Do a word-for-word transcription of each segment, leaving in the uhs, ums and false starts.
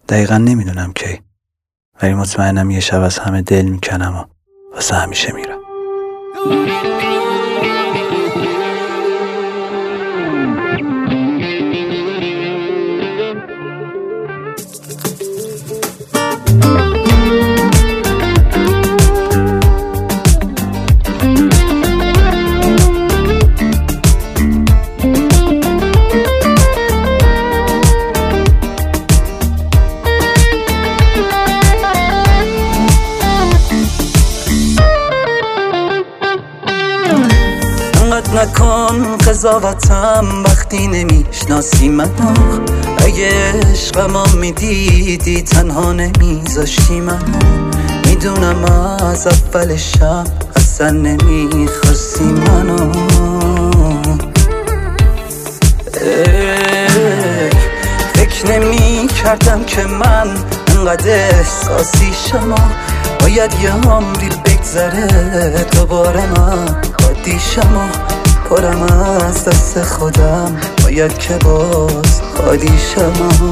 دقیقا نمیدونم کی، ولی مطمئنم یه شب از همه دل میکنم و واسه همیشه میرم. نکن قضاوتم وقتی نمیشناسی منو، اگه عشقمو میدیدی تنها نمیذاشتی منو. میدونم از اول شب اصلا نمیخواستی منو. فکر نمی کردم که من انقدر احساسی شما، باید یه عمری بگذره دوباره من خودیشم و پرم از دست خودم، باید که باز خودیشم.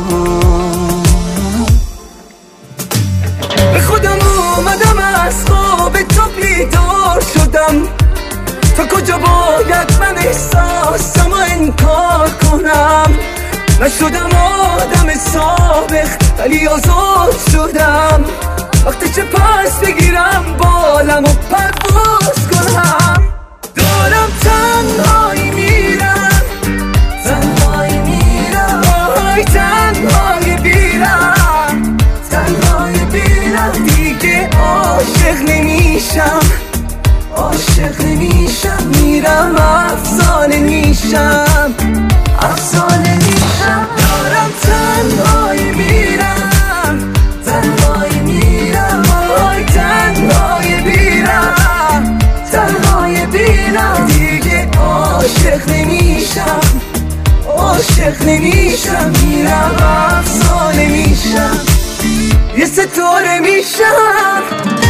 به خودم اومدم از خواب تو بیدار شدم، تا کجا باید من احساسم و انکار کنم. نشدم آدم سابق ولی آزاد شدم، وقتی چه پس بگیرم بالم و پرواز کنم. دارم تنهایی میرم، تنهایی میرم، آهای تنهایی بیرم، تنهایی بیرم. دیگه عاشق نمیشم، عاشق نمیشم. میرم افسانه میشم، افسانه میشم. دارم تنهایی میرم، تنهایی میرم، آهای تنهایی بیرم، تنهایی بیرم. دیگه عاشق نمیشم، عاشق نمیشم. میرم افسانه میشم، یه ستاره میشم.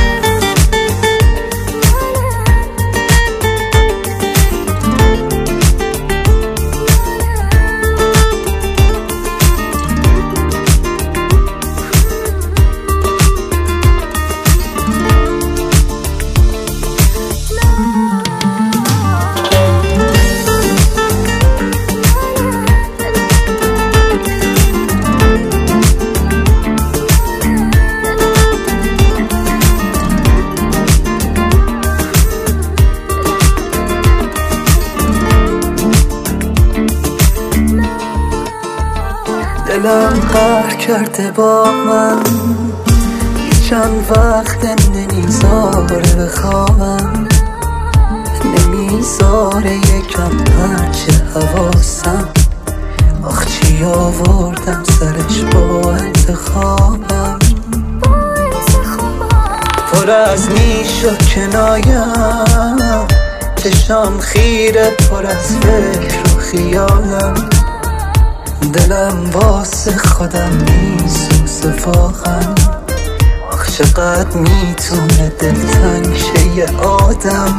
دلم قهر کرده با من، چند وقت نمیذاره بخوابم، نمیذاره یکم هرچه حواسم. آخ چی آوردم سرش با انتخابم، پر از نیش و کنایم، چشام خیره پر از فکر و خیالم. دلم واسه خودم میسوزه واقعا، آخ چقدر میتونه دلتنگ شه یه آدم.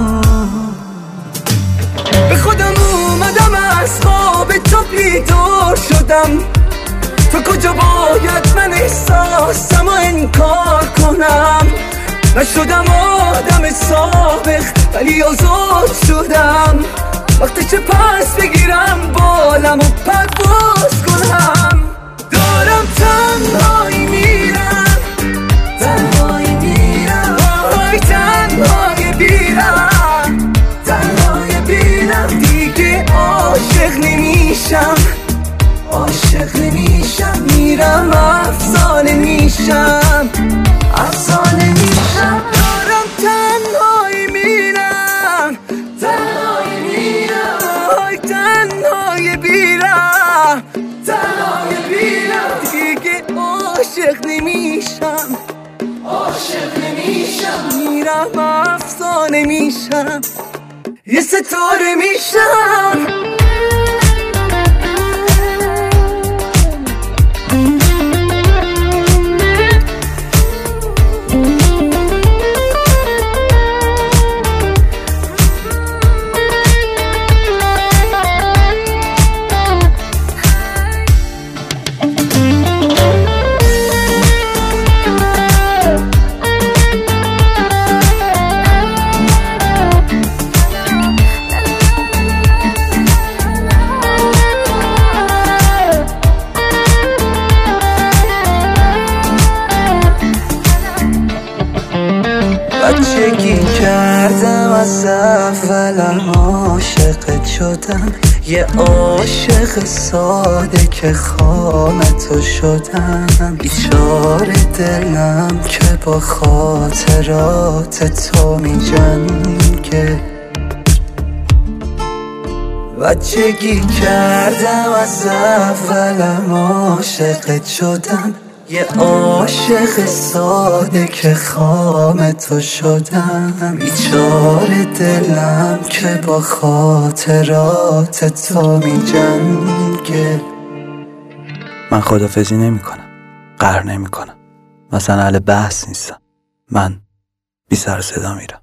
به خودم اومدم از خواب تو بیدار شدم، تا کجا باید من احساسم و انکار کنم. نشدم آدم سابق ولی آزاد شدم، وقتی چه پس بگیرم بالم و پرواز کنم. دارم تنهایی میرم، تنهایی میرم، آهای تنهایی بیرم، تنهایی بیرم. دیگه عاشق نمیشم، عاشق نمیشم. میرم افسانه میشم، افسانه میشم. دارم تنهایی میرم، تنهایی میرم، آهای تنهایی بیرم، تنهایی بیرم. دیگه عاشق نمیشم، عاشق نمیشم. میرم افسانه میشم، یه ستاره میشم. از اولم عاشقت شدم، یه عاشق ساده که خام تو شدم. بیچاره دلم که با خاطرات تو می جنگه. بچگی کردم از اولم عاشقت شدم، یه عاشق ساده که خام تو شدم. بیچاره دلم که با خاطرات تو می جنگه. من خدافزی نمی کنم، قهر نمی کنم، مثلا اهل بحث نیستم. من بی سر صدا میرم.